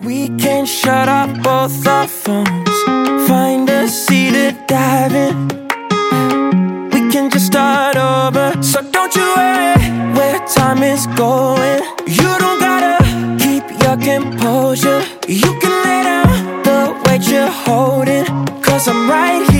We can shut off both our phones, find a sea to dive in. We can just start over, so don't you worry where time is going. You don't gotta keep your composure. You can lay down the weight you're holding, 'cause I'm right here